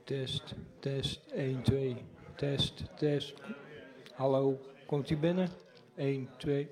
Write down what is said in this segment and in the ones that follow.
Test, test, 1, 2. Test, test. Hallo, komt u binnen? 1, 2.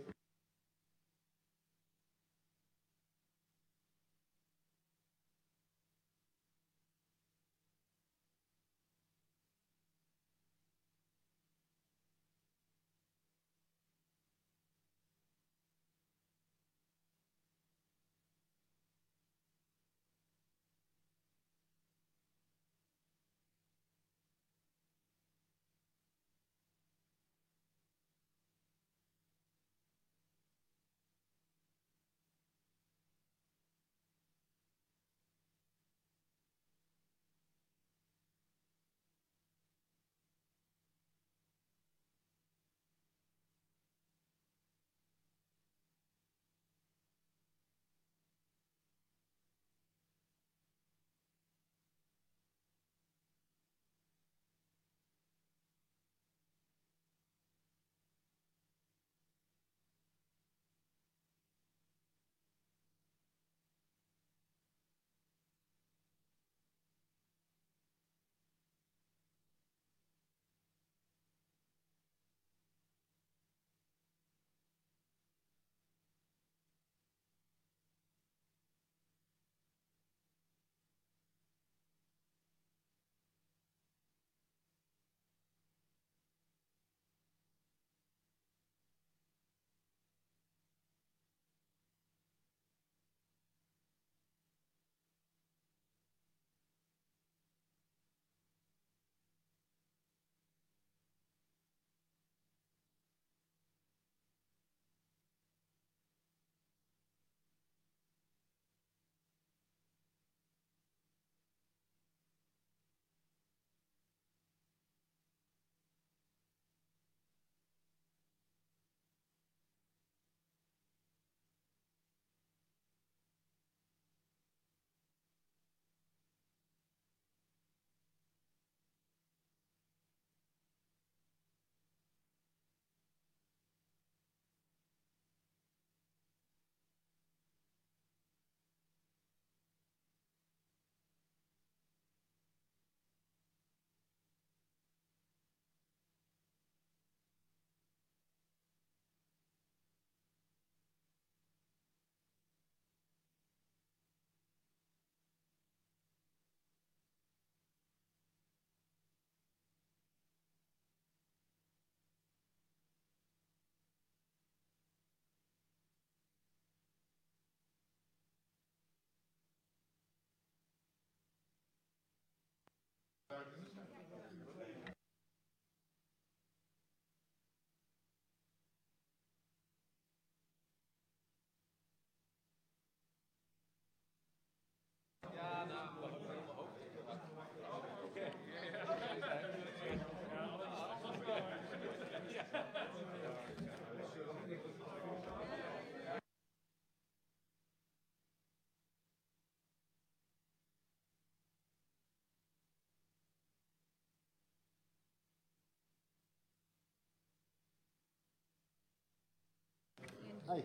Hey.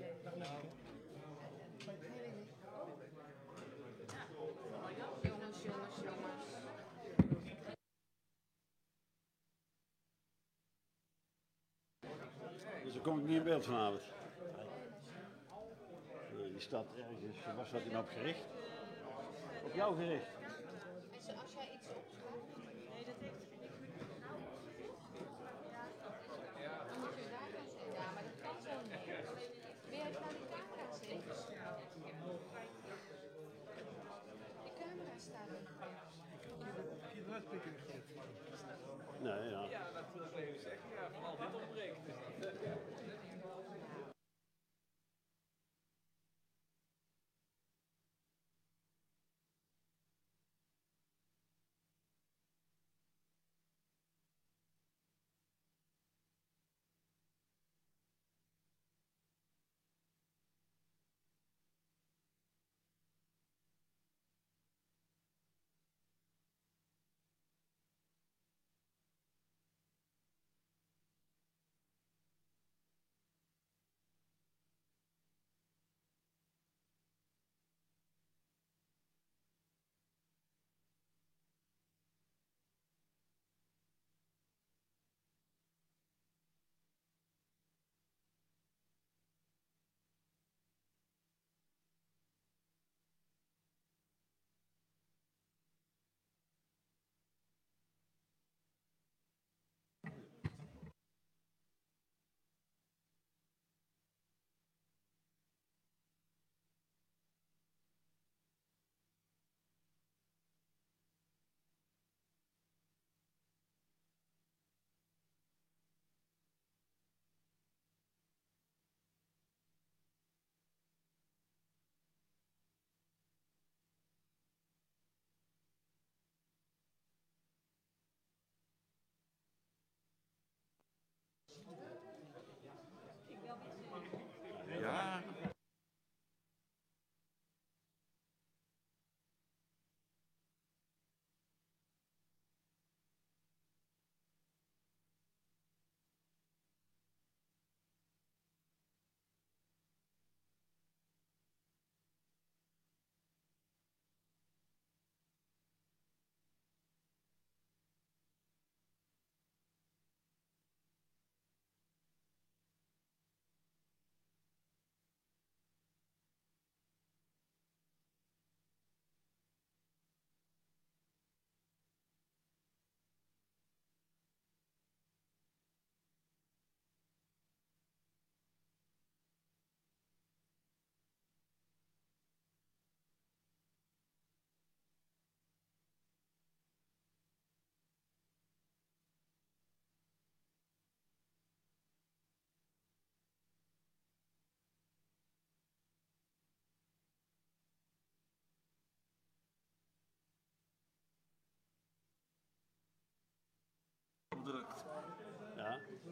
Jongens, jongens, jongens. Dus dan kom ik niet in beeld vanavond. Nee, die staat ergens. Waar staat die nou op gericht? Op jou gericht. En als jij iets opschrijft, nee, dat heeft dan moet je daar gaan zitten. Ja, maar dat kan zo niet. Wil jij naar de camera zitten? De camera staat er. Nee, ja. Ja, dat wil ik even zeggen. Ja, vooral dit ontbreekt.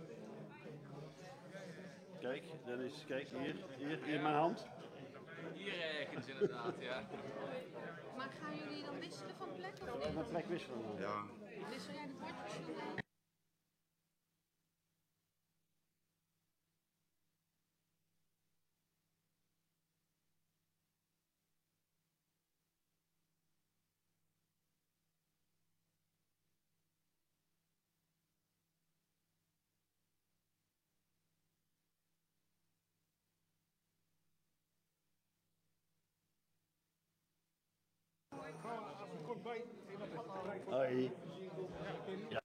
Kijk, Dennis, kijk hier in mijn hand. Hier ergens inderdaad, ja. Maar gaan jullie dan wisselen van plek of Zullen we niet? een plek wisselen? Ja. Wissel jij de bordjes dan? Hoi. Ja.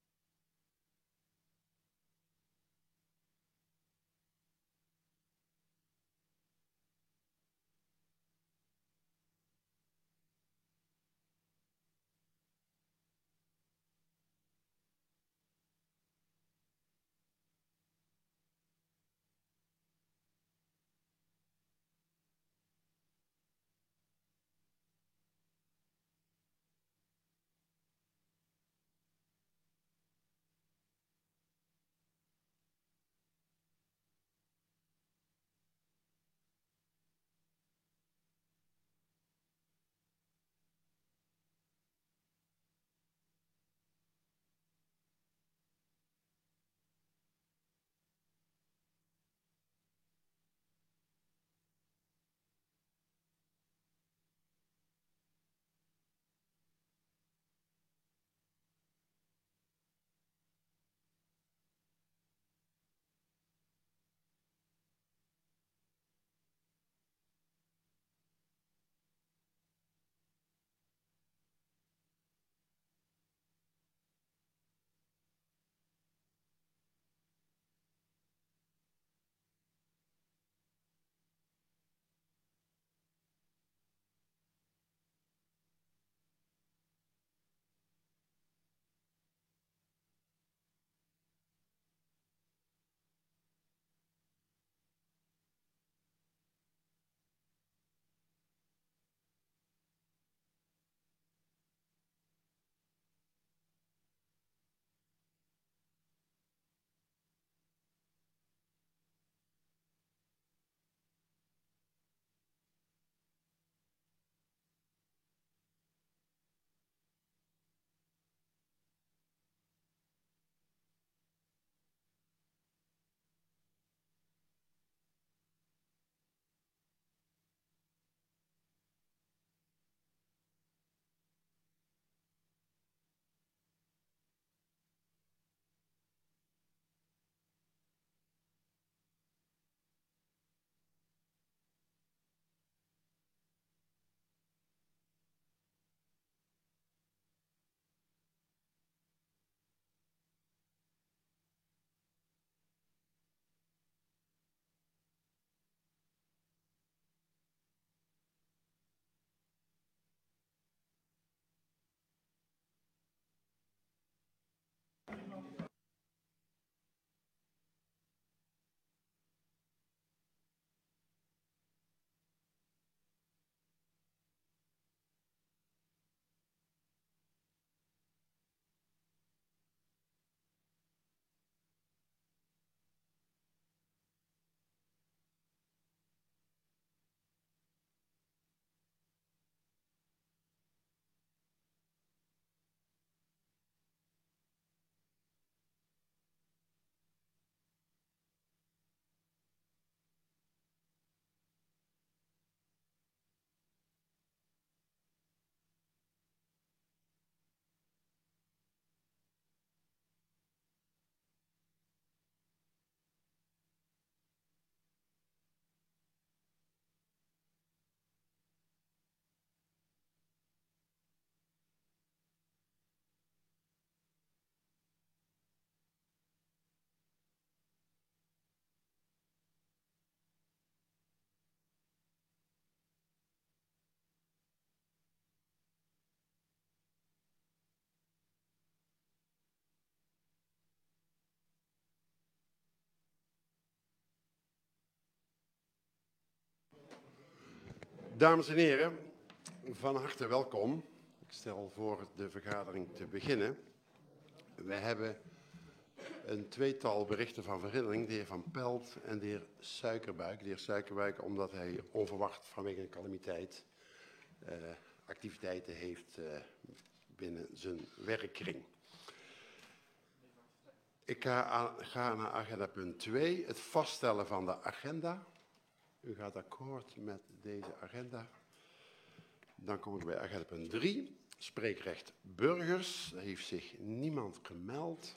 Dames en heren, van harte welkom. Ik stel voor de vergadering te beginnen. We hebben een tweetal berichten van verhindering, de heer Van Pelt en de heer Suikerbuik. De heer Suikerbuik omdat hij onverwacht vanwege een calamiteit activiteiten heeft binnen zijn werkkring. Ik ga naar agenda punt 2, het vaststellen van de agenda. U gaat akkoord met deze agenda. Dan kom ik bij agenda punt 3, spreekrecht burgers. Daar heeft zich niemand gemeld.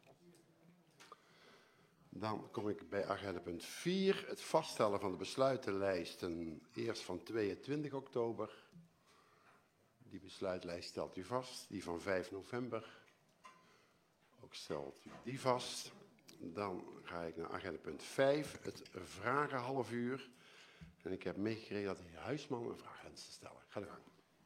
Dan kom ik bij agenda punt 4, het vaststellen van de besluitenlijsten, eerst van 22 oktober. Die besluitlijst stelt u vast, die van 5 november. Ook stelt u die vast. Dan ga ik naar agenda punt 5, het vragenhalfuur. En ik heb meegekregen dat de heer Huisman een vraag wenst te stellen. Ga de gang.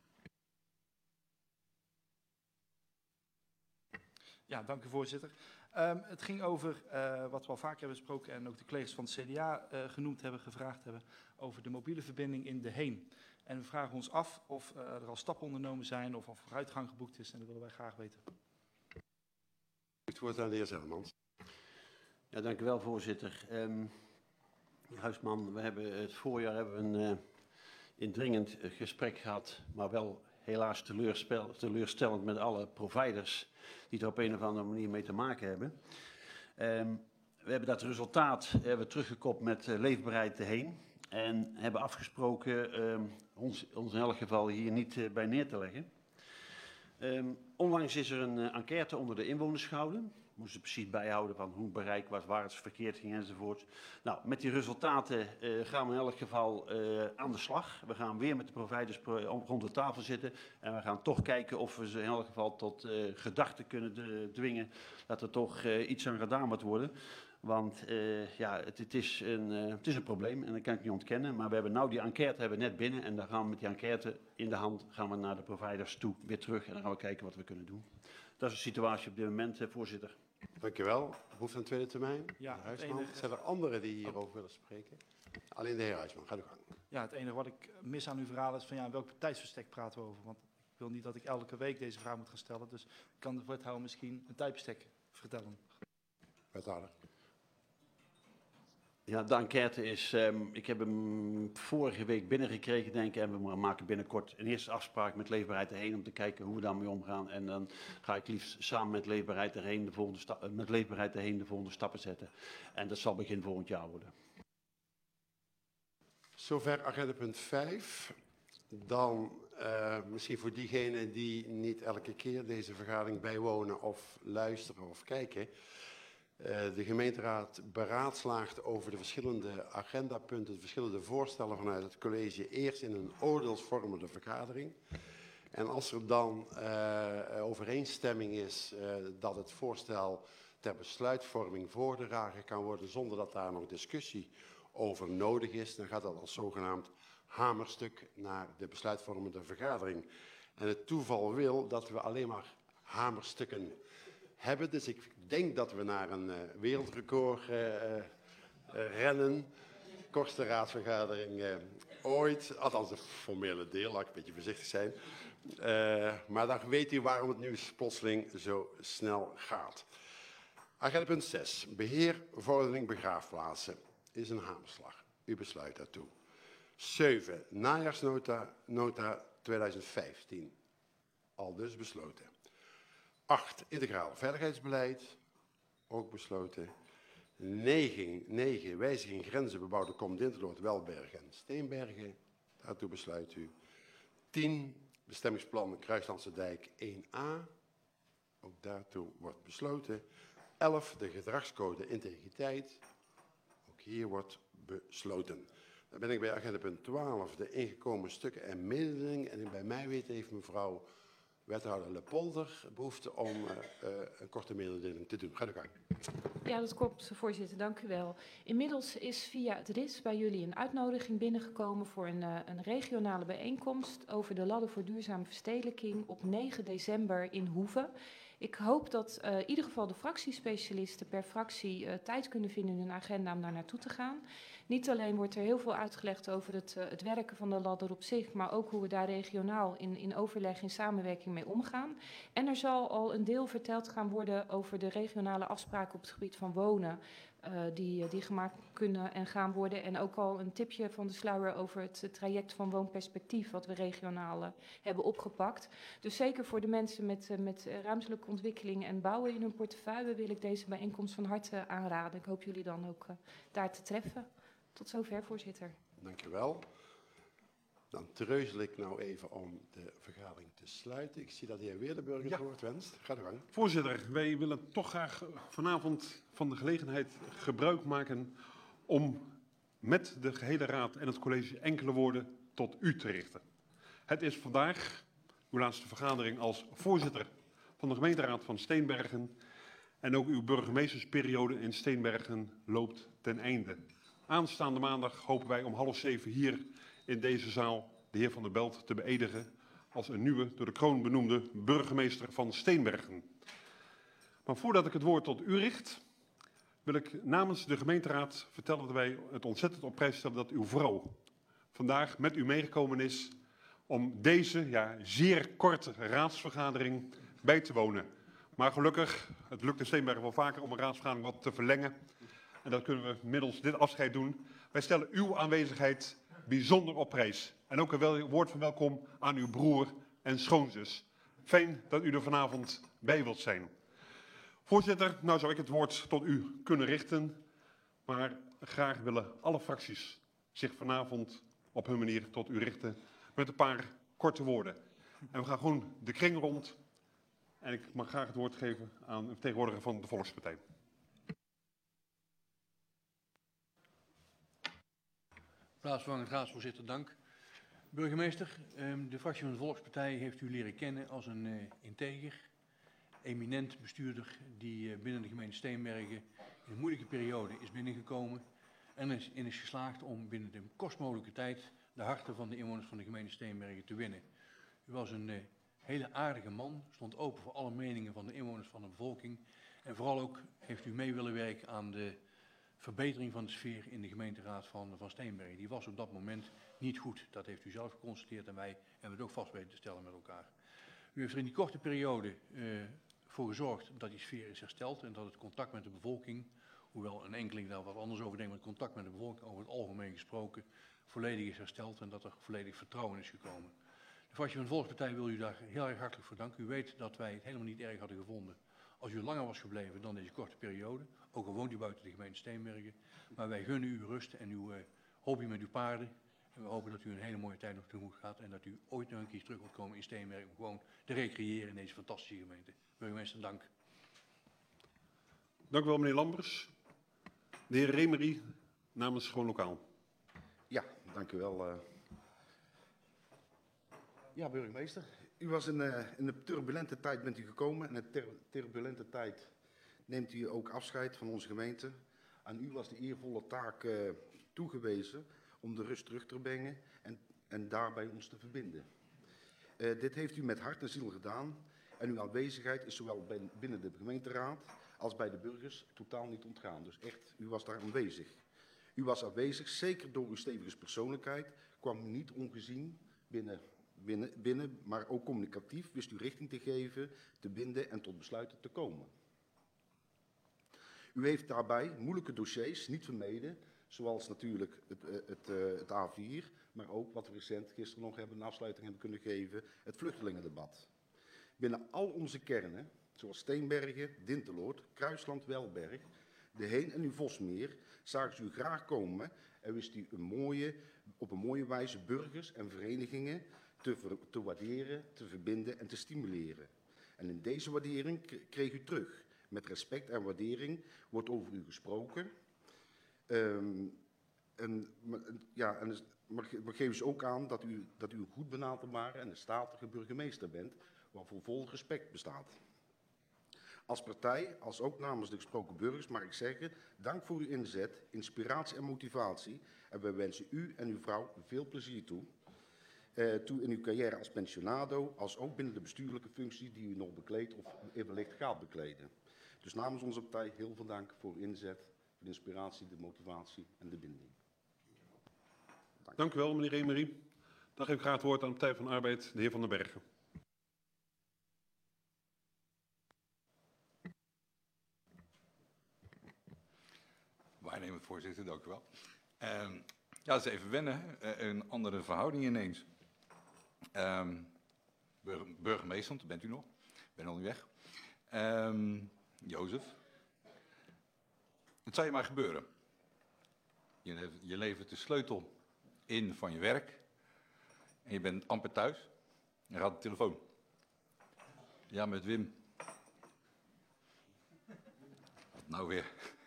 Ja, dank u voorzitter. Het ging over wat we al vaker hebben besproken en ook de collega's van het CDA genoemd hebben, gevraagd hebben, over de mobiele verbinding in De Heen. En we vragen ons af of er al stappen ondernomen zijn of vooruitgang geboekt is en dat willen wij graag weten. Het woord aan de heer Zelmans. Ja, dank u wel, voorzitter. Huisman, we hebben het voorjaar een indringend gesprek gehad, maar wel helaas teleurstellend met alle providers die er op een of andere manier mee te maken hebben. We hebben dat resultaat teruggekoppeld met Leefbaarheid De Heen en hebben afgesproken ons in elk geval hier niet bij neer te leggen. Onlangs is er een enquête onder de inwoners gehouden. We moesten precies bijhouden van hoe het bereik was, waar het verkeerd ging enzovoort. Nou, met die resultaten gaan we in elk geval aan de slag. We gaan weer met de providers rond de tafel zitten. En we gaan toch kijken of we ze in elk geval tot gedachten kunnen dwingen dat er toch iets aan gedaan moet worden. Want ja, het is een probleem en dat kan ik niet ontkennen. Maar we hebben nou die enquête net binnen en dan gaan we met die enquête in de hand gaan we naar de providers toe, weer terug. En dan gaan we kijken wat we kunnen doen. Dat is de situatie op dit moment, voorzitter. Dank u wel. Behoefte aan tweede termijn? Ja, de Huisman. Zijn er anderen die hierover willen spreken? Alleen de heer Huisman, ga de gang. Ja, het enige wat ik mis aan uw verhaal is van ja, welk tijdsbestek praten we over? Want ik wil niet dat ik elke week deze vraag moet gaan stellen. Dus kan de wethouder misschien een tijdbestek vertellen? Wethouder. Ja, de enquête is, ik heb hem vorige week binnengekregen, denk ik, en we maken binnenkort een eerste afspraak met Leefbaarheid De Heen om te kijken hoe we daarmee omgaan. En dan ga ik liefst samen met Leefbaarheid De Heen de volgende stappen zetten. En dat zal begin volgend jaar worden. Zover agenda punt 5. Dan misschien voor diegenen die niet elke keer deze vergadering bijwonen of luisteren of kijken. De gemeenteraad beraadslaagt over de verschillende agendapunten, de verschillende voorstellen vanuit het college eerst in een oordeelsvormende vergadering. En als er dan overeenstemming is dat het voorstel ter besluitvorming voorgedragen kan worden zonder dat daar nog discussie over nodig is, dan gaat dat als zogenaamd hamerstuk naar de besluitvormende vergadering. En het toeval wil dat we alleen maar hamerstukken hebben. Dus ik denk dat we naar een wereldrecord rennen. Kortste raadsvergadering ooit. Althans, de formele deel, laat ik een beetje voorzichtig zijn. Maar dan weet u waarom het nu plotseling zo snel gaat. Agenda punt 6. Beheer, vordering, begraafplaatsen. Is een hamerslag. U besluit daartoe. 7. Najaarsnota 2015. Al dus besloten. 8. Integraal veiligheidsbeleid. Ook besloten. 9. Wijziging grenzen bebouwde kom Dinteloord, Welbergen en Steenbergen. Daartoe besluit u. 10. Bestemmingsplan Kruislandse Dijk 1A. Ook daartoe wordt besloten. 11. De gedragscode integriteit. Ook hier wordt besloten. Dan ben ik bij agenda punt 12. De ingekomen stukken en mededelingen. En bij mij weten heeft mevrouw wethouder Lepolder behoefte om een korte mededeling te doen. Ga de gang. Ja, dat klopt, voorzitter. Dank u wel. Inmiddels is via het RIS bij jullie een uitnodiging binnengekomen voor een regionale bijeenkomst over de ladder voor duurzame verstedelijking op 9 december in Hoeve. Ik hoop dat in ieder geval de fractiespecialisten per fractie tijd kunnen vinden in hun agenda om daar naartoe te gaan. Niet alleen wordt er heel veel uitgelegd over het werken van de ladder op zich, maar ook hoe we daar regionaal in overleg, in samenwerking mee omgaan. En er zal al een deel verteld gaan worden over de regionale afspraken op het gebied van wonen. Die gemaakt kunnen en gaan worden. En ook al een tipje van de sluier over het traject van woonperspectief, wat we regionaal hebben opgepakt. Dus zeker voor de mensen met ruimtelijke ontwikkeling en bouwen in hun portefeuille wil ik deze bijeenkomst van harte aanraden. Ik hoop jullie dan ook daar te treffen. Tot zover, voorzitter. Dank u wel. Dan treuzel ik nou even om de vergadering te sluiten. Ik zie dat de heer Weerdenburg het woord wenst. Ga de gang. Voorzitter, wij willen toch graag vanavond van de gelegenheid gebruik maken om met de gehele raad en het college enkele woorden tot u te richten. Het is vandaag uw laatste vergadering als voorzitter van de gemeenteraad van Steenbergen en ook uw burgemeestersperiode in Steenbergen loopt ten einde. Aanstaande maandag hopen wij om 6:30 hier in deze zaal de heer Van der Belt te beëdigen als een nieuwe, door de kroon benoemde burgemeester van Steenbergen. Maar voordat ik het woord tot u richt, wil ik namens de gemeenteraad vertellen dat wij het ontzettend op prijs stellen dat uw vrouw vandaag met u meegekomen is om deze zeer korte raadsvergadering bij te wonen. Maar gelukkig, het lukt in Steenbergen wel vaker om een raadsvergadering wat te verlengen. En dat kunnen we middels dit afscheid doen. Wij stellen uw aanwezigheid bijzonder op prijs. En ook een woord van welkom aan uw broer en schoonzus. Fijn dat u er vanavond bij wilt zijn. Voorzitter, nou zou ik het woord tot u kunnen richten. Maar graag willen alle fracties zich vanavond op hun manier tot u richten. Met een paar korte woorden. En we gaan gewoon de kring rond. En ik mag graag het woord geven aan een vertegenwoordiger van de Volkspartij. Plaatsvervangend raadsvoorzitter, dank. Burgemeester, de fractie van de Volkspartij heeft u leren kennen als een integer, eminent bestuurder die binnen de gemeente Steenbergen in een moeilijke periode is binnengekomen en is geslaagd om binnen de kortst mogelijke tijd de harten van de inwoners van de gemeente Steenbergen te winnen. U was een hele aardige man, stond open voor alle meningen van de inwoners van de bevolking en vooral ook heeft u mee willen werken aan de verbetering van de sfeer in de gemeenteraad van Steenbergen. Die was op dat moment niet goed. Dat heeft u zelf geconstateerd en wij hebben het ook vast weten te stellen met elkaar. U heeft er in die korte periode voor gezorgd dat die sfeer is hersteld en dat het contact met de bevolking, hoewel een enkeling daar wat anders over denkt, maar het contact met de bevolking over het algemeen gesproken volledig is hersteld en dat er volledig vertrouwen is gekomen. De fractie van de Volkspartij wil u daar heel erg hartelijk voor danken. U weet dat wij het helemaal niet erg hadden gevonden als u langer was gebleven dan deze korte periode. Ook al woont u buiten de gemeente Steenbergen. Maar wij gunnen u rust en uw hobby met uw paarden. En we hopen dat u een hele mooie tijd nog tegemoet gaat. En dat u ooit nog een keer terug wilt komen in Steenbergen om gewoon te recreëren in deze fantastische gemeente. Burgemeester, dank. Dank u wel, meneer Lambers. De heer Remery namens Gewoon Lokaal. Ja, dank u wel. Ja, burgemeester. U was in een turbulente tijd bent u gekomen. En in een turbulente tijd neemt u ook afscheid van onze gemeente. Aan u was de eervolle taak toegewezen om de rust terug te brengen en daarbij ons te verbinden. Dit heeft u met hart en ziel gedaan. En uw aanwezigheid is zowel binnen de gemeenteraad als bij de burgers totaal niet ontgaan. Dus echt, u was daar aanwezig. U was aanwezig, zeker door uw stevige persoonlijkheid, kwam u niet ongezien binnen, maar ook communicatief wist u richting te geven, te binden en tot besluiten te komen. U heeft daarbij moeilijke dossiers niet vermeden, zoals natuurlijk het A4, maar ook wat we recent gisteren nog een afsluiting hebben kunnen geven, het vluchtelingendebat. Binnen al onze kernen, zoals Steenbergen, Dinteloord, Kruisland, Welberg, De Heen en uw Vosmeer, zagen ze u graag komen en wist u op een mooie wijze burgers en verenigingen te waarderen, te verbinden en te stimuleren. En in deze waardering kreeg u terug. Met respect en waardering wordt over u gesproken. Maar geef ze ook aan dat u een goed benaderbare en een statige burgemeester bent, waarvoor vol respect bestaat. Als partij, als ook namens de gesproken burgers, mag ik zeggen, dank voor uw inzet, inspiratie en motivatie. En wij wensen u en uw vrouw veel plezier toe. toe in uw carrière als pensionado, als ook binnen de bestuurlijke functie die u nog bekleedt of wellicht gaat bekleden. Dus namens onze partij heel veel dank voor uw inzet, voor de inspiratie, de motivatie en de binding. Dank u wel, meneer Emery. Dan geef ik graag het woord aan de Partij van de Arbeid, de heer Van den Bergen. Waarnemend voorzitter, dank u wel. Ja, dat is even wennen, een andere verhouding ineens. Burgemeester, want bent u nog? Ik ben al niet weg. Jozef. Het zal je maar gebeuren. Je levert de sleutel in van je werk. En je bent amper thuis. En gaat de telefoon. Ja, met Wim. Wat nou weer?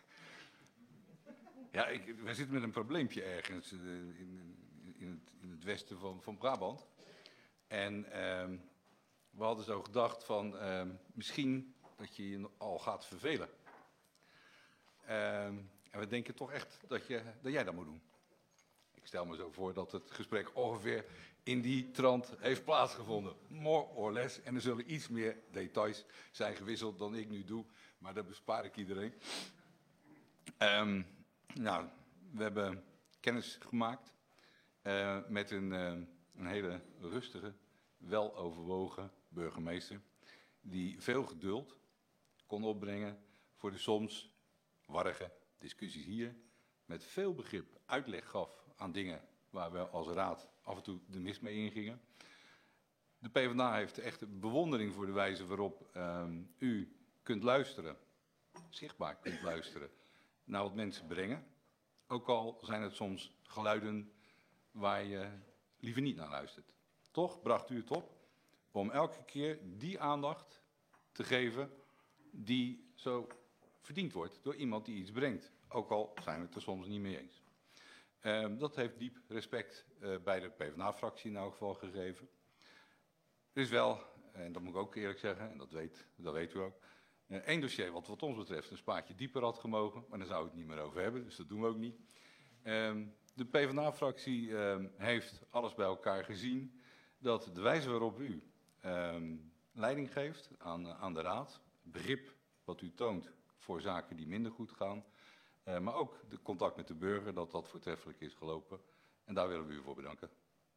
Ja, wij zitten met een probleempje ergens in het westen van Brabant. En we hadden zo gedacht van misschien dat je je al gaat vervelen. En we denken toch echt dat jij dat moet doen. Ik stel me zo voor dat het gesprek ongeveer in die trant heeft plaatsgevonden. More or less. En er zullen iets meer details zijn gewisseld dan ik nu doe. Maar dat bespaar ik iedereen. Nou, we hebben kennis gemaakt met een hele rustige, weloverwogen burgemeester. Die veel geduld kon opbrengen voor de soms warrige discussies hier. Met veel begrip uitleg gaf aan dingen waar we als raad af en toe de mis mee ingingen. De PvdA heeft echt bewondering voor de wijze waarop u kunt luisteren, zichtbaar kunt luisteren, naar wat mensen brengen. Ook al zijn het soms geluiden waar je liever niet naar luistert. Toch bracht u het op om elke keer die aandacht te geven die zo verdiend wordt door iemand die iets brengt. Ook al zijn we het er soms niet mee eens. Dat heeft diep respect bij de PvdA-fractie in elk geval gegeven. Er is wel, en dat moet ik ook eerlijk zeggen, en dat weet u ook, één dossier wat ons betreft een spaatje dieper had gemogen, maar daar zou ik het niet meer over hebben, dus dat doen we ook niet. De PvdA-fractie heeft alles bij elkaar gezien dat de wijze waarop u leiding geeft aan de raad, begrip wat u toont voor zaken die minder goed gaan, maar ook de contact met de burger, dat voortreffelijk is gelopen. En daar willen we u voor bedanken.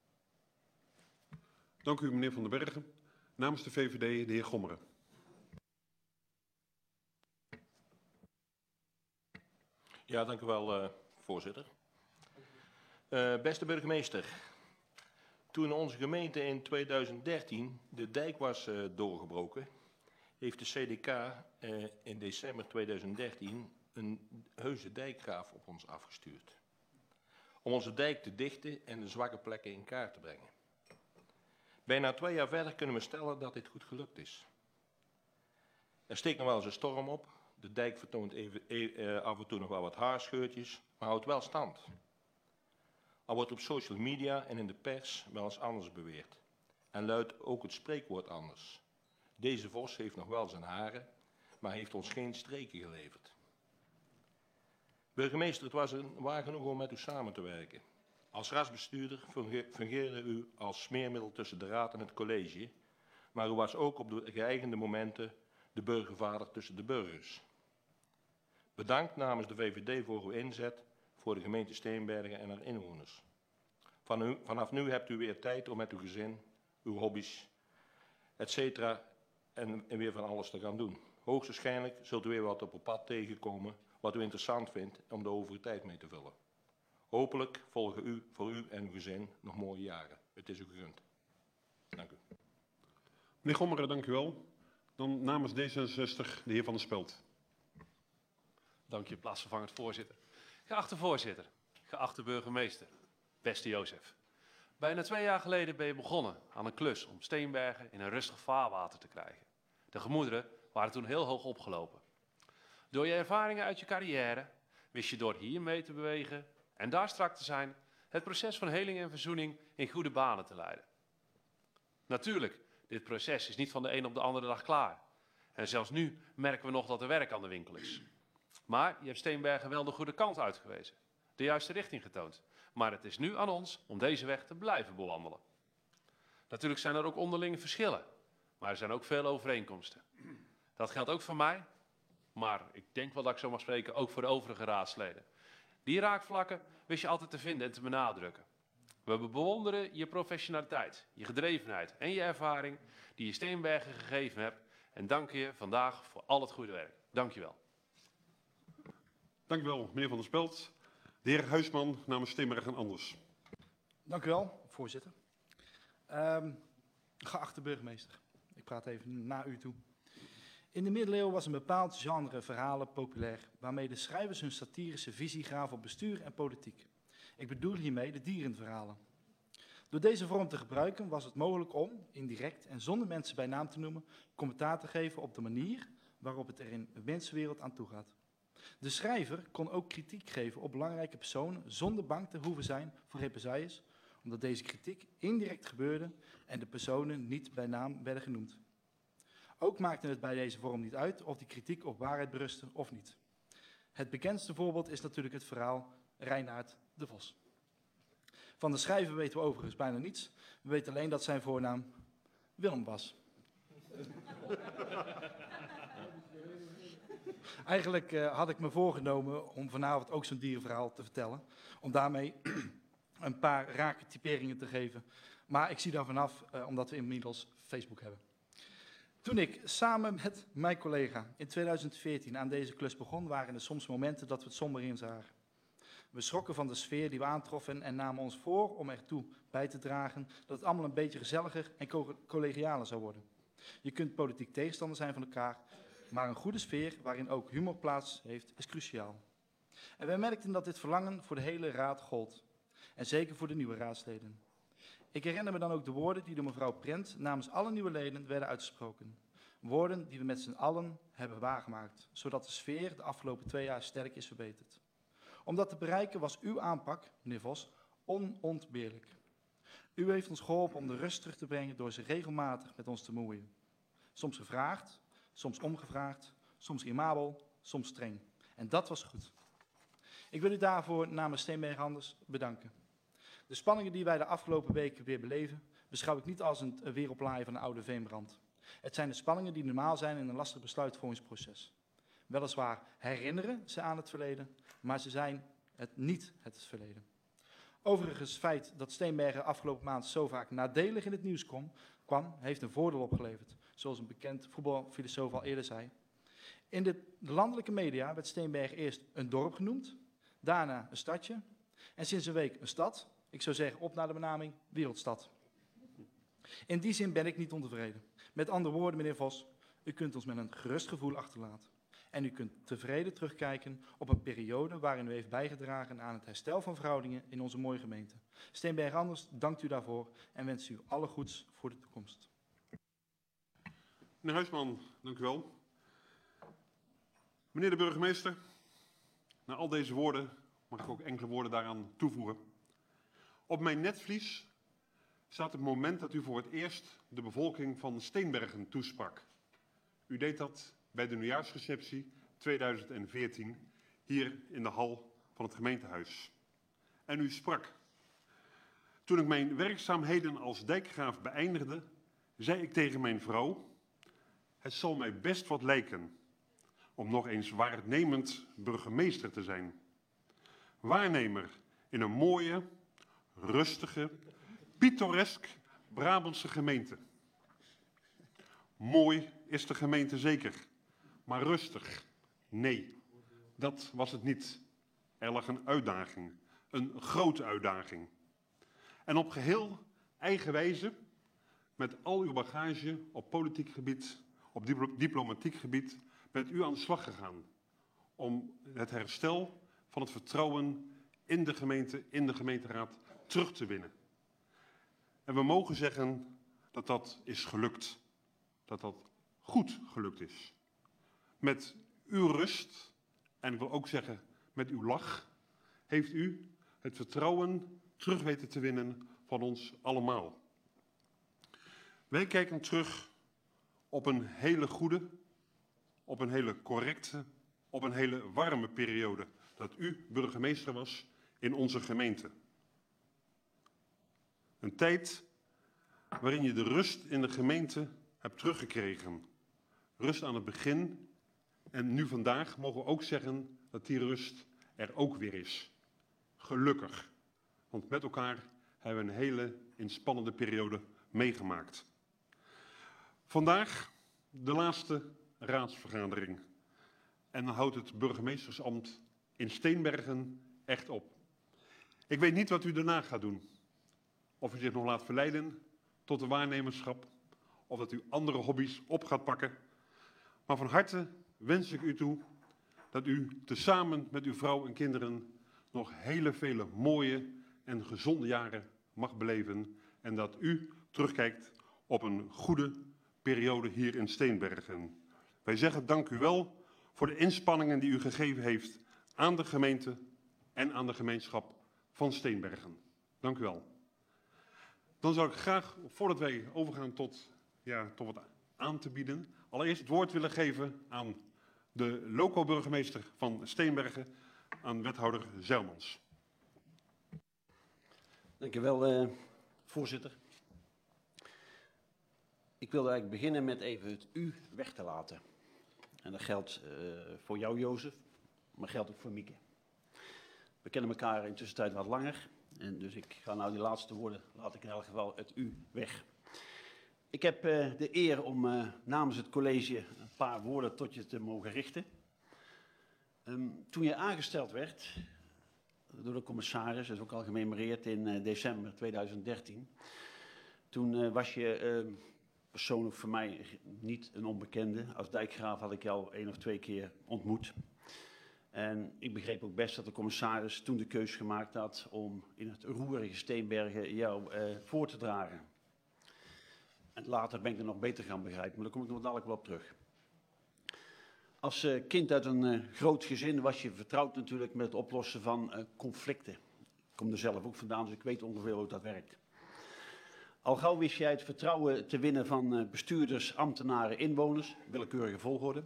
Dank u, meneer Van den Bergen. Namens de VVD, de heer Gommeren. Ja, dank u wel, voorzitter. Beste burgemeester, toen onze gemeente in 2013 de dijk was doorgebroken, heeft de CDK in december 2013 een heuse dijkgraaf op ons afgestuurd. Om onze dijk te dichten en de zwakke plekken in kaart te brengen. Bijna 2 jaar verder kunnen we stellen dat dit goed gelukt is. Er steekt nog wel eens een storm op. De dijk vertoont af en toe nog wel wat haarscheurtjes, maar houdt wel stand. Al wordt op social media en in de pers wel eens anders beweerd. En luidt ook het spreekwoord anders. Deze vos heeft nog wel zijn haren, maar heeft ons geen streken geleverd. Burgemeester, het was een waar genoeg om met u samen te werken. Als raadsbestuurder fungeerde u als smeermiddel tussen de raad en het college, maar u was ook op de geëigende momenten de burgervader tussen de burgers. Bedankt namens de VVD voor uw inzet voor de gemeente Steenbergen en haar inwoners. Vanaf nu hebt u weer tijd om met uw gezin, uw hobby's, etc. en weer van alles te gaan doen. Hoogstwaarschijnlijk zult u weer wat op uw pad tegenkomen wat u interessant vindt om de overige tijd mee te vullen. Hopelijk volgen voor u en uw gezin nog mooie jaren. Het is u gegund. Dank u. Meneer Gommeren, dank u wel. Dan namens D66 de heer Van der Speld. Dank u, plaatsvervangend voorzitter. Geachte voorzitter, geachte burgemeester, beste Jozef. Bijna 2 jaar geleden ben je begonnen aan een klus om Steenbergen in een rustig vaarwater te krijgen. De gemoederen waren toen heel hoog opgelopen. Door je ervaringen uit je carrière wist je door hier mee te bewegen en daar strak te zijn het proces van heling en verzoening in goede banen te leiden. Natuurlijk, dit proces is niet van de een op de andere dag klaar. En zelfs nu merken we nog dat er werk aan de winkel is. Maar je hebt Steenbergen wel de goede kant uitgewezen, de juiste richting getoond. Maar het is nu aan ons om deze weg te blijven bewandelen. Natuurlijk zijn er ook onderlinge verschillen, maar er zijn ook veel overeenkomsten. Dat geldt ook voor mij, maar ik denk wel dat ik zo mag spreken, ook voor de overige raadsleden. Die raakvlakken wist je altijd te vinden en te benadrukken. We bewonderen je professionaliteit, je gedrevenheid en je ervaring die je Steenbergen gegeven hebt en danken je vandaag voor al het goede werk. Dank je wel. Dank u wel, meneer Van der Speld. De heer Huisman namens Steenbergen Anders. Dank u wel, voorzitter. Geachte burgemeester, ik praat even naar u toe. In de middeleeuwen was een bepaald genre verhalen populair, waarmee de schrijvers hun satirische visie gaven op bestuur en politiek. Ik bedoel hiermee de dierenverhalen. Door deze vorm te gebruiken was het mogelijk om, indirect en zonder mensen bij naam te noemen, commentaar te geven op de manier waarop het er in de mensenwereld aan toe gaat. De schrijver kon ook kritiek geven op belangrijke personen zonder bang te hoeven zijn voor represailles, omdat deze kritiek indirect gebeurde en de personen niet bij naam werden genoemd. Ook maakte het bij deze vorm niet uit of die kritiek op waarheid berustte of niet. Het bekendste voorbeeld is natuurlijk het verhaal Reinaard de Vos. Van de schrijver weten we overigens bijna niets. We weten alleen dat zijn voornaam Willem was. Eigenlijk had ik me voorgenomen om vanavond ook zo'n dierenverhaal te vertellen. Om daarmee een paar rake typeringen te geven. Maar ik zie daar vanaf, omdat we inmiddels Facebook hebben. Toen ik samen met mijn collega in 2014 aan deze klus begon, waren er soms momenten dat we het somber in zagen. We schrokken van de sfeer die we aantroffen en namen ons voor om ertoe bij te dragen dat het allemaal een beetje gezelliger en collegialer zou worden. Je kunt politiek tegenstander zijn van elkaar, maar een goede sfeer waarin ook humor plaats heeft is cruciaal. En wij merkten dat dit verlangen voor de hele raad gold. En zeker voor de nieuwe raadsleden. Ik herinner me dan ook de woorden die door mevrouw Prent namens alle nieuwe leden werden uitgesproken. Woorden die we met z'n allen hebben waargemaakt, zodat de sfeer de afgelopen 2 jaar sterk is verbeterd. Om dat te bereiken was uw aanpak, meneer Vos, onontbeerlijk. U heeft ons geholpen om de rust terug te brengen door zich regelmatig met ons te bemoeien. Soms gevraagd, soms omgevraagd, soms amabel, soms streng. En dat was goed. Ik wil u daarvoor namens Steenbergen Anders bedanken. De spanningen die wij de afgelopen weken weer beleven, beschouw ik niet als een weer oplaaien van een oude veenbrand. Het zijn de spanningen die normaal zijn in een lastig besluitvormingsproces. Weliswaar herinneren ze aan het verleden, maar ze zijn niet het verleden. Overigens, het feit dat Steenbergen afgelopen maand zo vaak nadelig in het nieuws kwam, heeft een voordeel opgeleverd, zoals een bekend voetbalfilosoof al eerder zei. In de landelijke media werd Steenbergen eerst een dorp genoemd, daarna een stadje en sinds een week een stad. Ik zou zeggen, op naar de benaming Wereldstad. In die zin ben ik niet ontevreden. Met andere woorden, meneer Vos, u kunt ons met een gerust gevoel achterlaten. En u kunt tevreden terugkijken op een periode waarin u heeft bijgedragen aan het herstel van verhoudingen in onze mooie gemeente. Steenbergen Anders, dankt u daarvoor en wens u alle goeds voor de toekomst. Meneer Huisman, dank u wel. Meneer de burgemeester, na al deze woorden mag ik ook enkele woorden daaraan toevoegen. Op mijn netvlies staat het moment dat u voor het eerst de bevolking van Steenbergen toesprak. U deed dat bij de nieuwjaarsreceptie 2014 hier in de hal van het gemeentehuis. En u sprak. Toen ik mijn werkzaamheden als dijkgraaf beëindigde, zei ik tegen mijn vrouw: het zal mij best wat lijken om nog eens waarnemend burgemeester te zijn. Waarnemer in een mooie, rustige, pittoresk Brabantse gemeente. Mooi is de gemeente zeker, maar rustig, nee, dat was het niet. Er lag een uitdaging, een grote uitdaging. En op geheel eigen wijze, met al uw bagage op politiek gebied, op diplomatiek gebied, bent u aan de slag gegaan om het herstel van het vertrouwen in de gemeente, in de gemeenteraad, terug te winnen. En we mogen zeggen dat dat is gelukt. Dat dat goed gelukt is. Met uw rust, en ik wil ook zeggen met uw lach, heeft u het vertrouwen terug weten te winnen van ons allemaal. Wij kijken terug op een hele goede, op een hele correcte, op een hele warme periode dat u burgemeester was in onze gemeente. Een tijd waarin je de rust in de gemeente hebt teruggekregen. Rust aan het begin en nu vandaag mogen we ook zeggen dat die rust er ook weer is. Gelukkig, want met elkaar hebben we een hele inspannende periode meegemaakt. Vandaag de laatste raadsvergadering. En dan houdt het burgemeestersambt in Steenbergen echt op. Ik weet niet wat u daarna gaat doen. Of u zich nog laat verleiden tot de waarnemerschap, of dat u andere hobby's op gaat pakken. Maar van harte wens ik u toe dat u tezamen met uw vrouw en kinderen nog hele vele mooie en gezonde jaren mag beleven. En dat u terugkijkt op een goede periode hier in Steenbergen. Wij zeggen dank u wel voor de inspanningen die u gegeven heeft aan de gemeente en aan de gemeenschap van Steenbergen. Dank u wel. Dan zou ik graag, voordat wij overgaan tot wat aan te bieden, allereerst het woord willen geven aan de loco-burgemeester van Steenbergen, aan wethouder Zijlmans. Dank u wel, voorzitter. Ik wilde eigenlijk beginnen met even het u weg te laten. En dat geldt voor jou, Jozef, maar geldt ook voor Mieke. We kennen elkaar in tussentijd wat langer. En dus ik ga nou die laatste woorden, laat ik in elk geval het u weg. Ik heb de eer om namens het college een paar woorden tot je te mogen richten. Toen je aangesteld werd door de commissaris, dat is ook al gememoreerd in december 2013. Toen was je persoonlijk voor mij niet een onbekende. Als dijkgraaf had ik je al 1 of 2 keer ontmoet. En ik begreep ook best dat de commissaris toen de keus gemaakt had om in het roerige Steenbergen jou voor te dragen. En later ben ik er nog beter gaan begrijpen, maar daar kom ik nog dadelijk wel op terug. Als kind uit een groot gezin was je vertrouwd natuurlijk met het oplossen van conflicten. Ik kom er zelf ook vandaan, dus ik weet ongeveer hoe dat werkt. Al gauw wist jij het vertrouwen te winnen van bestuurders, ambtenaren, inwoners, willekeurige volgorde.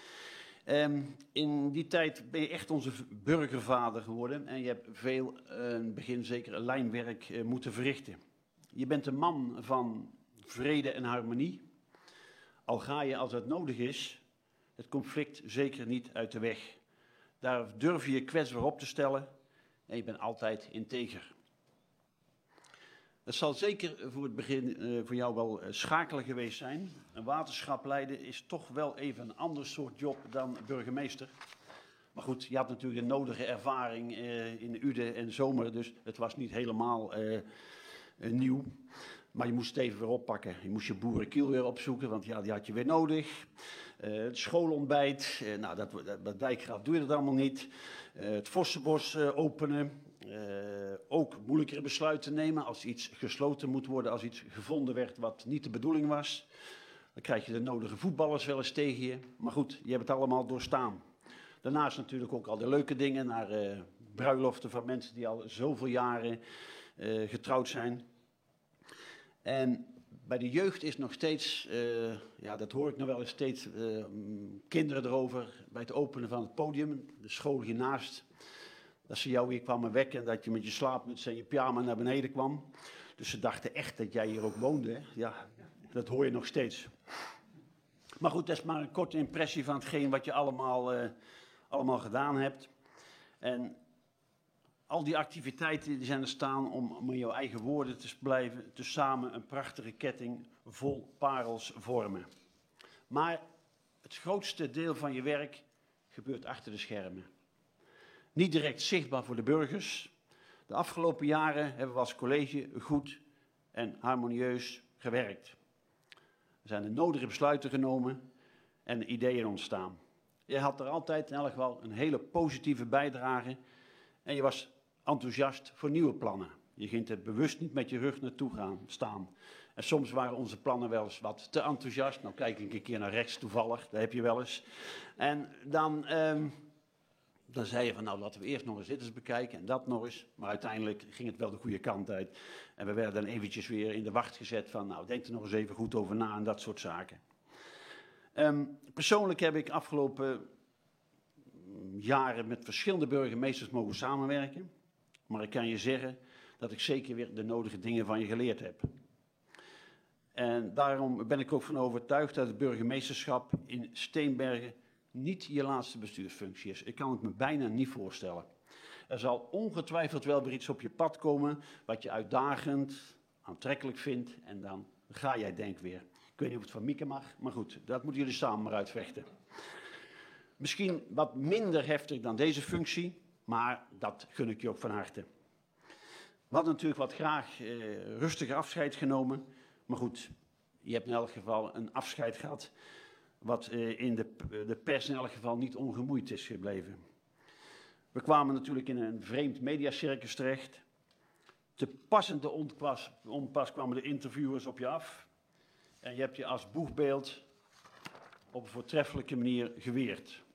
In die tijd ben je echt onze burgervader geworden en je hebt veel, in het begin zeker lijnwerk moeten verrichten. Je bent een man van vrede en harmonie, al ga je als het nodig is het conflict zeker niet uit de weg. Daar durf je je kwetsbaar op te stellen en je bent altijd integer. Het zal zeker voor het begin voor jou wel schakelen geweest zijn. Een waterschap leiden is toch wel even een ander soort job dan burgemeester. Maar goed, je had natuurlijk de nodige ervaring in Uden en Zomer, dus het was niet helemaal nieuw. Maar je moest het even weer oppakken. Je moest je boerenkiel weer opzoeken, want ja, die had je weer nodig. Het schoolontbijt, nou, dat dijkgraaf doe je dat allemaal niet. Het Vossenbos openen. Ook moeilijkere besluiten nemen als iets gesloten moet worden, als iets gevonden werd wat niet de bedoeling was. Dan krijg je de nodige voetballers wel eens tegen je. Maar goed, je hebt het allemaal doorstaan. Daarnaast natuurlijk ook al de leuke dingen, naar bruiloften van mensen die al zoveel jaren getrouwd zijn. En bij de jeugd is nog steeds, ja, dat hoor ik nog wel eens steeds, kinderen erover bij het openen van het podium, de school hiernaast. Dat ze jou weer kwamen wekken en dat je met je slaapmuts en je pyjama naar beneden kwam. Dus ze dachten echt dat jij hier ook woonde. Hè? Ja, dat hoor je nog steeds. Maar goed, dat is maar een korte impressie van hetgeen wat je allemaal gedaan hebt. En al die activiteiten die zijn er staan om in jouw eigen woorden te blijven, tezamen een prachtige ketting vol parels vormen. Maar het grootste deel van je werk gebeurt achter de schermen. Niet direct zichtbaar voor de burgers. De afgelopen jaren hebben we als college goed en harmonieus gewerkt. Er zijn de nodige besluiten genomen en ideeën ontstaan. Je had er altijd in elk geval een hele positieve bijdrage en je was enthousiast voor nieuwe plannen. Je ging er bewust niet met je rug naartoe gaan staan. En soms waren onze plannen wel eens wat te enthousiast. Nou kijk ik een keer naar rechts toevallig, dat heb je wel eens. En dan zei je van nou laten we eerst nog eens dit eens bekijken en dat nog eens. Maar uiteindelijk ging het wel de goede kant uit. En we werden dan eventjes weer in de wacht gezet van nou denk er nog eens even goed over na en dat soort zaken. Persoonlijk heb ik afgelopen jaren met verschillende burgemeesters mogen samenwerken. Maar ik kan je zeggen dat ik zeker weer de nodige dingen van je geleerd heb. En daarom ben ik ook van overtuigd dat het burgemeesterschap in Steenbergen niet je laatste bestuursfunctie is. Ik kan het me bijna niet voorstellen. Er zal ongetwijfeld wel weer iets op je pad komen wat je uitdagend, aantrekkelijk vindt. En dan ga jij denk weer. Ik weet niet of het van Mieke mag, maar goed, dat moeten jullie samen maar uitvechten. Misschien wat minder heftig dan deze functie, maar dat gun ik je ook van harte. We hadden natuurlijk wat graag rustiger afscheid genomen. Maar goed, je hebt in elk geval een afscheid gehad wat in de pers in elk geval niet ongemoeid is gebleven. We kwamen natuurlijk in een vreemd mediacircus terecht. Te passende onpas kwamen de interviewers op je af. En je hebt je als boegbeeld op een voortreffelijke manier geweerd.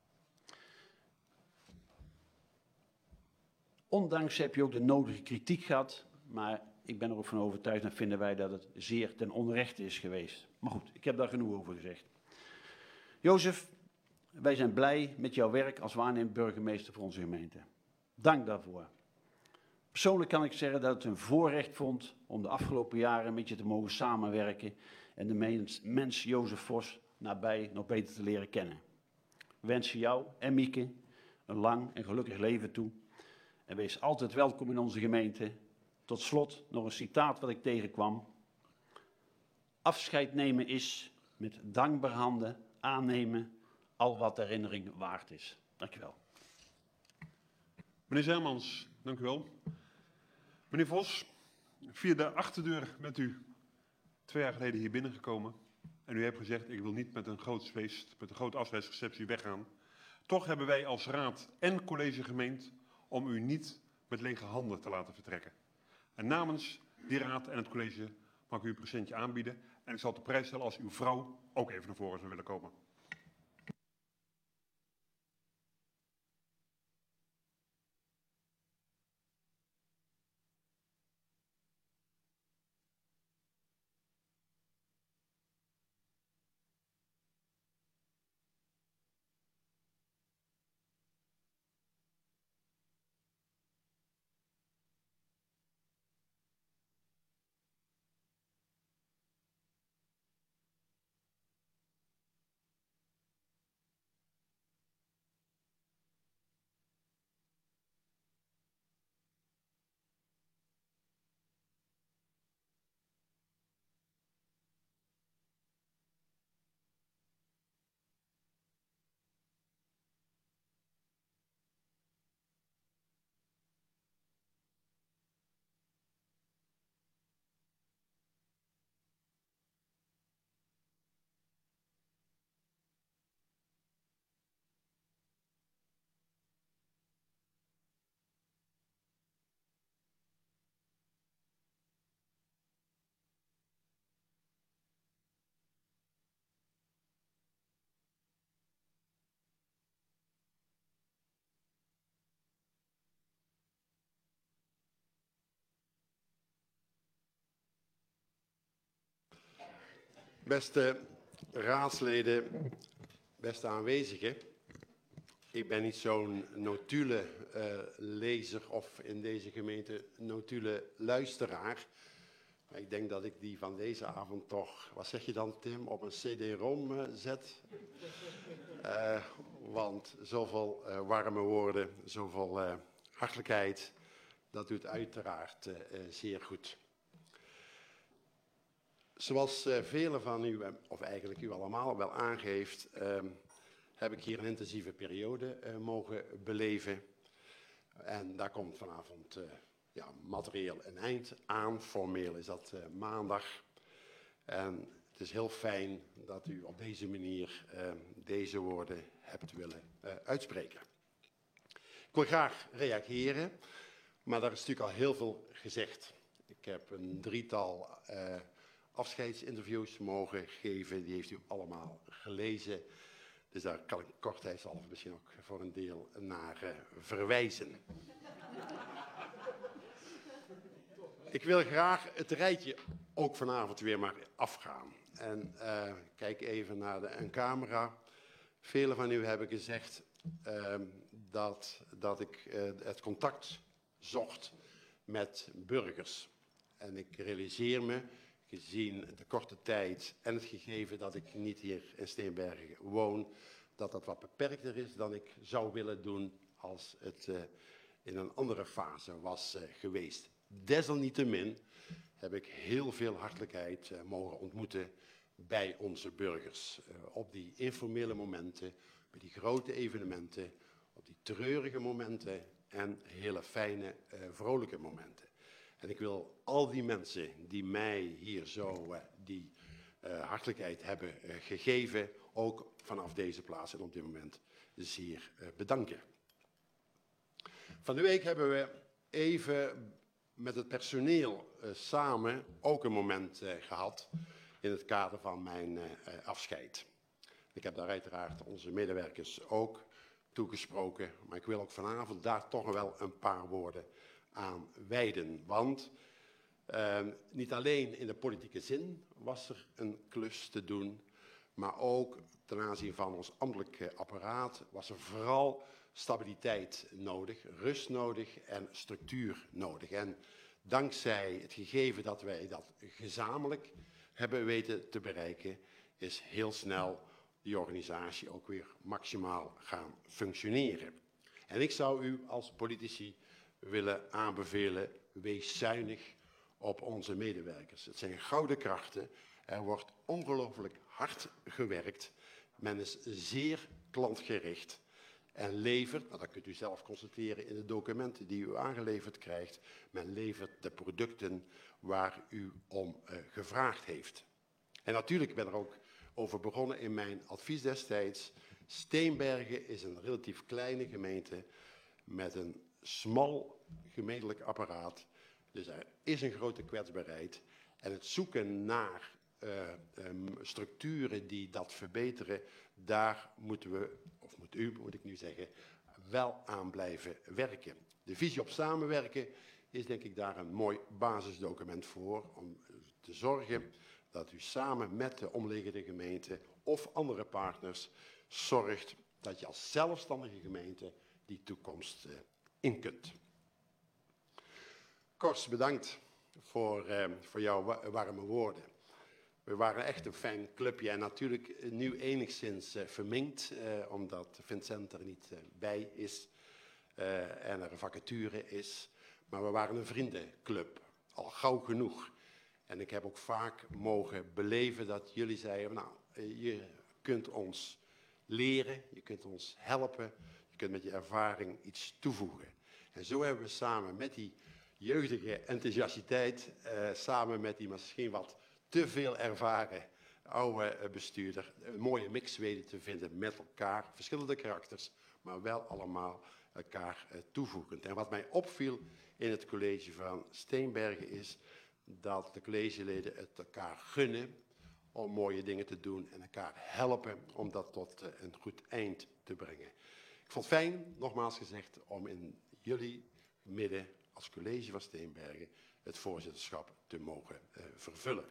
Ondanks heb je ook de nodige kritiek gehad, maar ik ben er ook van overtuigd en vinden wij dat het zeer ten onrechte is geweest. Maar goed, ik heb daar genoeg over gezegd. Jozef, wij zijn blij met jouw werk als waarnemend burgemeester voor onze gemeente. Dank daarvoor. Persoonlijk kan ik zeggen dat ik het een voorrecht vond om de afgelopen jaren met je te mogen samenwerken en de mens Jozef Vos nabij nog beter te leren kennen. We wensen jou en Mieke een lang en gelukkig leven toe. En wees altijd welkom in onze gemeente. Tot slot nog een citaat wat ik tegenkwam. Afscheid nemen is met dankbaar handen aannemen al wat herinnering waard is. Dank u wel. Meneer Zijlmans, dank u wel. Meneer Vos, via de achterdeur bent u 2 jaar geleden hier binnengekomen. En u heeft gezegd, ik wil niet met een groot feest, met een grote afscheidsreceptie weggaan. Toch hebben wij als raad en college gemeend om u niet met lege handen te laten vertrekken. En namens die raad en het college mag ik u een presentje aanbieden. En ik zal het op prijs stellen als uw vrouw ook even naar voren zou willen komen. Beste raadsleden, beste aanwezigen. Ik ben niet zo'n notulenlezer of in deze gemeente notulenluisteraar. Maar ik denk dat ik die van deze avond toch, wat zeg je dan Tim, op een cd-rom zet. Want zoveel warme woorden, zoveel hartelijkheid, dat doet uiteraard zeer goed. Zoals velen van u, of eigenlijk u allemaal wel aangeeft, heb ik hier een intensieve periode mogen beleven. En daar komt vanavond materieel een eind aan. Formeel is dat maandag. En het is heel fijn dat u op deze manier deze woorden hebt willen uitspreken. Ik wil graag reageren, maar daar is natuurlijk al heel veel gezegd. Ik heb een 3-tal afscheidsinterviews mogen geven. Die heeft u allemaal gelezen. Dus daar kan ik kortheidshalve misschien ook voor een deel naar verwijzen. Ik wil graag het rijtje ook vanavond weer maar afgaan. En kijk even naar een camera. Velen van u hebben gezegd dat ik het contact zocht met burgers. En ik realiseer me, gezien de korte tijd en het gegeven dat ik niet hier in Steenbergen woon, dat dat wat beperkter is dan ik zou willen doen als het in een andere fase was geweest. Desalniettemin heb ik heel veel hartelijkheid mogen ontmoeten bij onze burgers. Op die informele momenten, bij die grote evenementen, op die treurige momenten en hele fijne, vrolijke momenten. En ik wil al die mensen die mij hier zo die hartelijkheid hebben gegeven, ook vanaf deze plaats en op dit moment zeer bedanken. Van de week hebben we even met het personeel samen ook een moment gehad in het kader van mijn afscheid. Ik heb daar uiteraard onze medewerkers ook toegesproken, maar ik wil ook vanavond daar toch wel een paar woorden aan wijden. Want niet alleen in de politieke zin was er een klus te doen, maar ook ten aanzien van ons ambtelijk apparaat was er vooral stabiliteit nodig, rust nodig en structuur nodig. En dankzij het gegeven dat wij dat gezamenlijk hebben weten te bereiken, is heel snel die organisatie ook weer maximaal gaan functioneren. En ik zou u als politici willen aanbevelen, wees zuinig op onze medewerkers. Het zijn gouden krachten, er wordt ongelooflijk hard gewerkt, men is zeer klantgericht en levert, dat kunt u zelf constateren in de documenten die u aangeleverd krijgt, men levert de producten waar u om gevraagd heeft. En natuurlijk ben ik er ook over begonnen in mijn advies destijds. Steenbergen is een relatief kleine gemeente met een smal gemeentelijk apparaat. Dus er is een grote kwetsbaarheid. En het zoeken naar structuren die dat verbeteren, daar moeten we, of moet u, moet ik nu zeggen, wel aan blijven werken. De visie op samenwerken is denk ik daar een mooi basisdocument voor, om te zorgen dat u samen met de omliggende gemeente of andere partners zorgt dat je als zelfstandige gemeente die toekomst in kunt. Kors, bedankt voor jouw warme woorden. We waren echt een fijn clubje en natuurlijk nu enigszins verminkt, omdat Vincent er niet bij is en er een vacature is. Maar we waren een vriendenclub, al gauw genoeg. En ik heb ook vaak mogen beleven dat jullie zeiden, nou, je kunt ons leren, je kunt ons helpen, je kunt met je ervaring iets toevoegen. En zo hebben we samen met die jeugdige enthousiasiteit, samen met die misschien wat te veel ervaren oude bestuurder, een mooie mix weten te vinden met elkaar, verschillende karakters, maar wel allemaal elkaar toevoegend. En wat mij opviel in het college van Steenbergen is dat de collegeleden het elkaar gunnen om mooie dingen te doen en elkaar helpen om dat tot een goed eind te brengen. Ik vond het fijn, nogmaals gezegd, om in jullie midden als college van Steenbergen het voorzitterschap te mogen vervullen.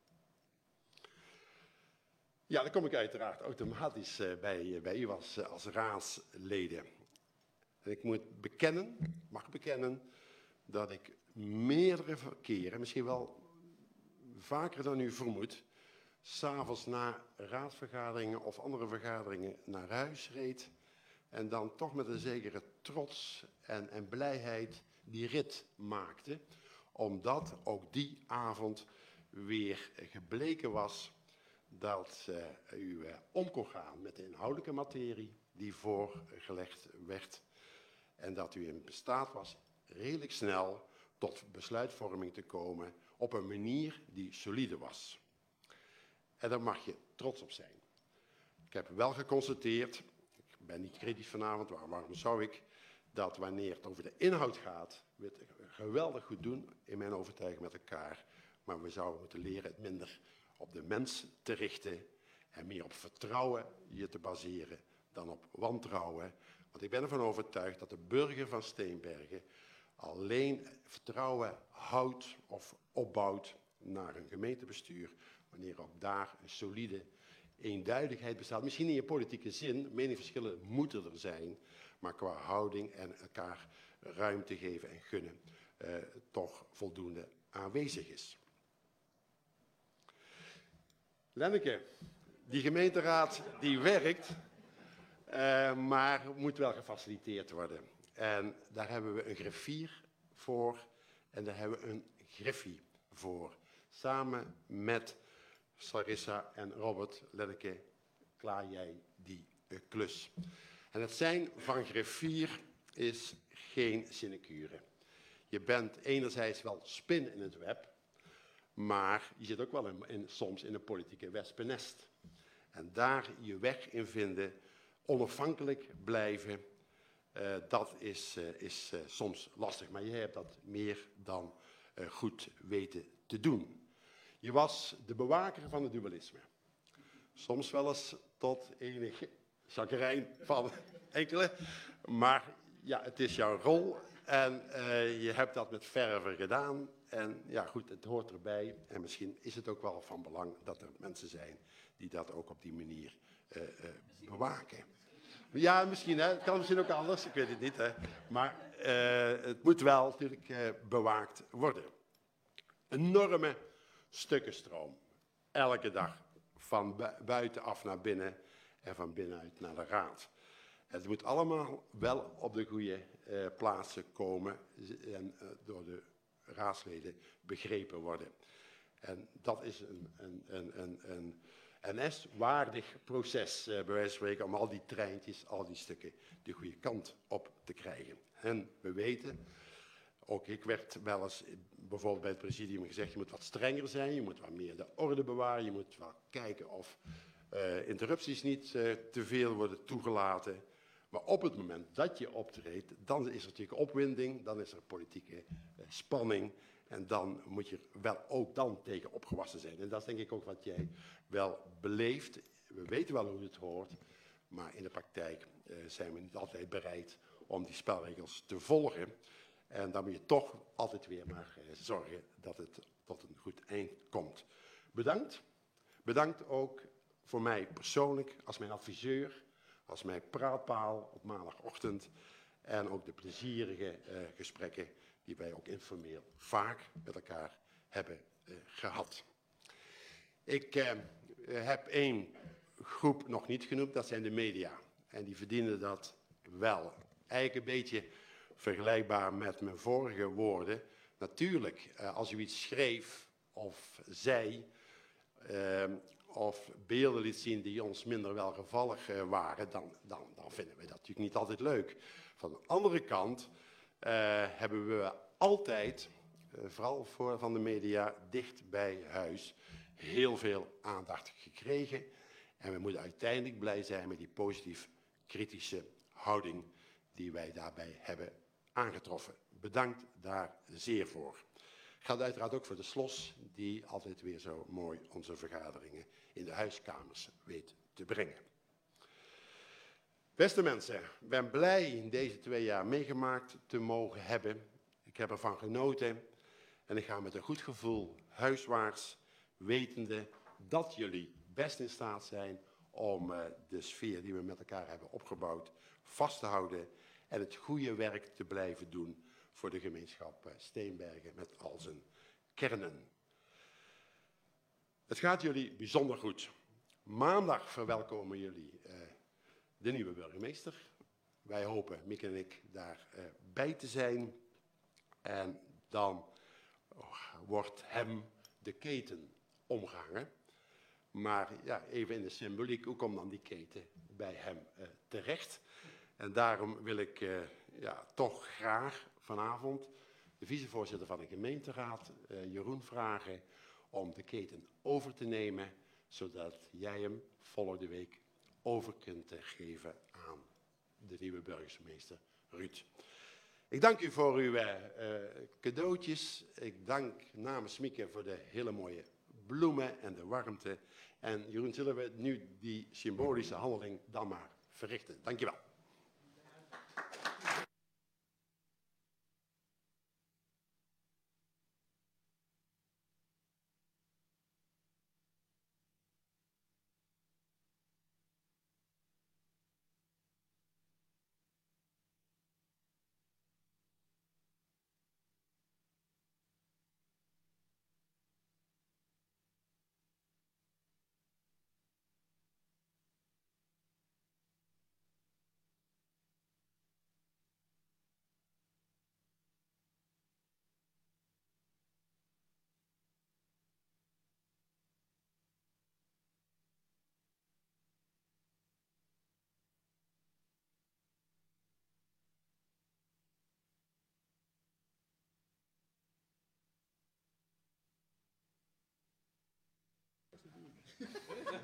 Ja, dan kom ik uiteraard automatisch bij u als raadsleden. En ik mag bekennen, dat ik meerdere keren, misschien wel vaker dan u vermoedt, 's avonds na raadsvergaderingen of andere vergaderingen naar huis reed en dan toch met een zekere trots en blijheid die rit maakte, omdat ook die avond weer gebleken was dat u om kon gaan met de inhoudelijke materie die voorgelegd werd en dat u in staat was redelijk snel tot besluitvorming te komen op een manier die solide was. En daar mag je trots op zijn. Ik heb wel geconstateerd, ik ben niet kritisch vanavond, waarom zou ik, dat wanneer het over de inhoud gaat, we het geweldig goed doen, in mijn overtuiging met elkaar, maar we zouden moeten leren het minder op de mens te richten en meer op vertrouwen je te baseren dan op wantrouwen. Want ik ben ervan overtuigd dat de burger van Steenbergen alleen vertrouwen houdt of opbouwt naar een gemeentebestuur, wanneer ook daar een solide eenduidigheid bestaat. Misschien niet in politieke zin, meningsverschillen moeten er zijn, maar qua houding en elkaar ruimte geven en gunnen toch voldoende aanwezig is. Lenneke, die gemeenteraad die werkt, maar moet wel gefaciliteerd worden. En daar hebben we een griffier voor en daar hebben we een griffie voor. Samen met Sarissa en Robert, Lenneke, klaar jij die klus. En het zijn van griffier is geen sinecure. Je bent enerzijds wel spin in het web, maar je zit ook wel soms in een politieke wespennest. En daar je weg in vinden, onafhankelijk blijven, dat is soms lastig. Maar jij hebt dat meer dan goed weten te doen. Je was de bewaker van het dualisme. Soms wel eens tot enige chagrijn van enkele. Maar ja, het is jouw rol en je hebt dat met verve gedaan. En ja, goed, het hoort erbij. En misschien is het ook wel van belang dat er mensen zijn die dat ook op die manier bewaken. Ja, misschien, hè. Het kan misschien ook anders, ik weet het niet. Hè. Maar het moet wel natuurlijk bewaakt worden. Enorme stukkenstroom. Elke dag. Van buitenaf naar binnen en van binnenuit naar de raad. Het moet allemaal wel op de goede plaatsen komen en door de raadsleden begrepen worden. En dat is een NS-waardig proces, bij wijze van spreken, om al die treintjes, al die stukken de goede kant op te krijgen. En we weten, ook ik werd wel eens bijvoorbeeld bij het presidium gezegd, je moet wat strenger zijn, je moet wat meer de orde bewaren, je moet wel kijken of interrupties niet te veel worden toegelaten. Maar op het moment dat je optreedt, dan is er natuurlijk opwinding, dan is er politieke spanning. En dan moet je wel ook dan tegen opgewassen zijn. En dat is denk ik ook wat jij wel beleeft. We weten wel hoe het hoort, maar in de praktijk zijn we niet altijd bereid om die spelregels te volgen. En dan moet je toch altijd weer maar zorgen dat het tot een goed eind komt. Bedankt. Bedankt ook voor mij persoonlijk als mijn adviseur, als mijn praatpaal op maandagochtend. En ook de plezierige gesprekken die wij ook informeel vaak met elkaar hebben gehad. Ik heb één groep nog niet genoemd, dat zijn de media. En die verdienen dat wel. Eigenlijk een beetje vergelijkbaar met mijn vorige woorden. Natuurlijk, als u iets schreef of zei, of beelden liet zien die ons minder welgevallig waren, dan vinden we dat natuurlijk niet altijd leuk. Van de andere kant hebben we altijd, vooral van de media, dicht bij huis, heel veel aandacht gekregen. En we moeten uiteindelijk blij zijn met die positief-kritische houding die wij daarbij hebben aangetroffen. Bedankt daar zeer voor. Geldt uiteraard ook voor de SLOS, die altijd weer zo mooi onze vergaderingen in de huiskamers weet te brengen. Beste mensen, ik ben blij in deze 2 jaar meegemaakt te mogen hebben. Ik heb ervan genoten en ik ga met een goed gevoel huiswaarts, wetende dat jullie best in staat zijn om de sfeer die we met elkaar hebben opgebouwd vast te houden en het goede werk te blijven doen voor de gemeenschap Steenbergen met al zijn kernen. Het gaat jullie bijzonder goed. Maandag verwelkomen jullie de nieuwe burgemeester. Wij hopen, Mieke en ik, daarbij te zijn. En dan wordt hem de keten omgehangen. Maar ja, even in de symboliek, hoe komt dan die keten bij hem terecht? En daarom wil ik toch graag vanavond de vicevoorzitter van de gemeenteraad, Jeroen, vragen om de keten over te nemen, zodat jij hem volgende week over kunt geven aan de nieuwe burgemeester Ruud. Ik dank u voor uw cadeautjes. Ik dank namens Mieke voor de hele mooie bloemen en de warmte. En Jeroen, zullen we nu die symbolische handeling dan maar verrichten. Dank je wel.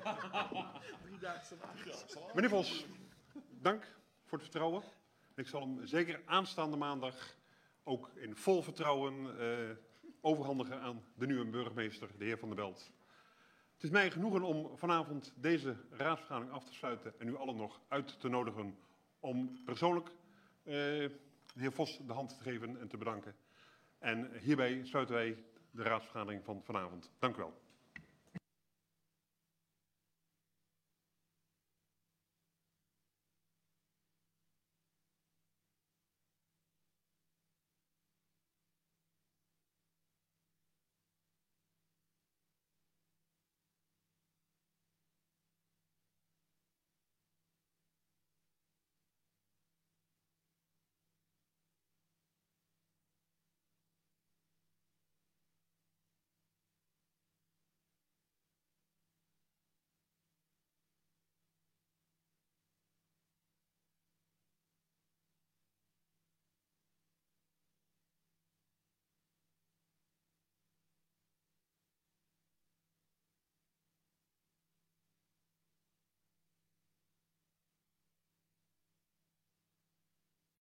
Meneer Vos, dank voor het vertrouwen. Ik zal hem zeker aanstaande maandag ook in vol vertrouwen overhandigen aan de nieuwe burgemeester, de heer Van der Belt. Het is mij genoegen om vanavond deze raadsvergadering af te sluiten en u allen nog uit te nodigen om persoonlijk de heer Vos de hand te geven en te bedanken. En hierbij sluiten wij de raadsvergadering van vanavond. Dank u wel.